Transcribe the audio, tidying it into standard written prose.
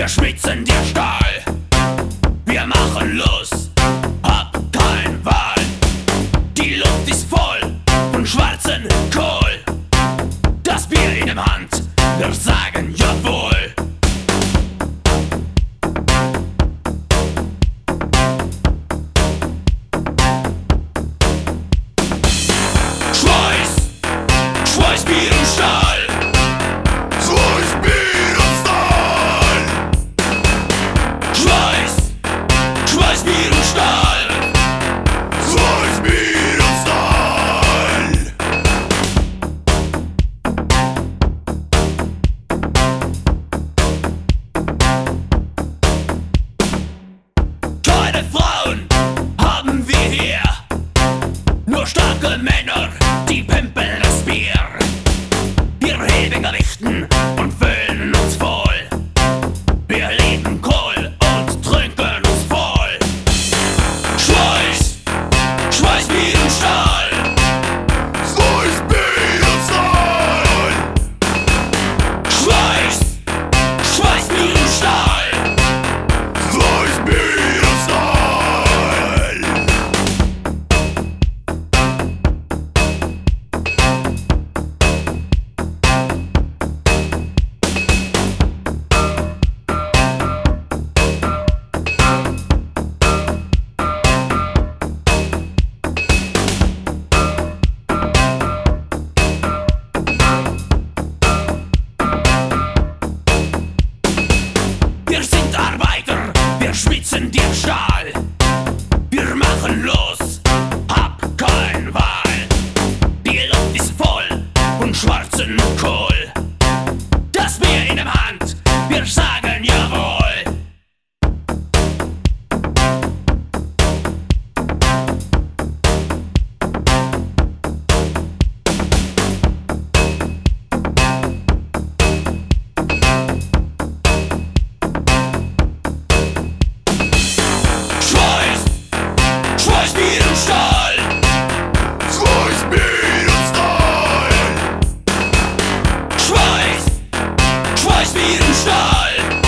wir schwitzen dir Stahl. Wir machen los, hab kein Wahl. Die Luft ist voll von schwarzen Kohl. Das Bier in der Hand, wir sagen jawohl. Schweiß, Bier und Stahl. Schweiß, Bier und Stahl. Schweiß, Bier und Stahl. Schweiß, Bier und Stahl. Keine Frauen haben wir hier, nur starke Männer, die pimpeln das Bier. Wir heben Gewichten und füllen uns voll. Wir leben Kohl und trinken uns voll. Schweiß, Bier und Stahl. Schweiß, Bier und Stahl. Schweiß, Bier und Stahl. Schweiß, Bier und Stahl. Wir sind Arbeiter, wir schwitzen dir Stahl. Wir machen los, hab kein Wahl. Die Luft ist voll von schwarzen Kohl. Das Bier in der Hand, wir sagen jawohl. Schweiß, Bier und Stahl. Schweiß, Bier und Stahl. Schweiß, Bier und Stahl.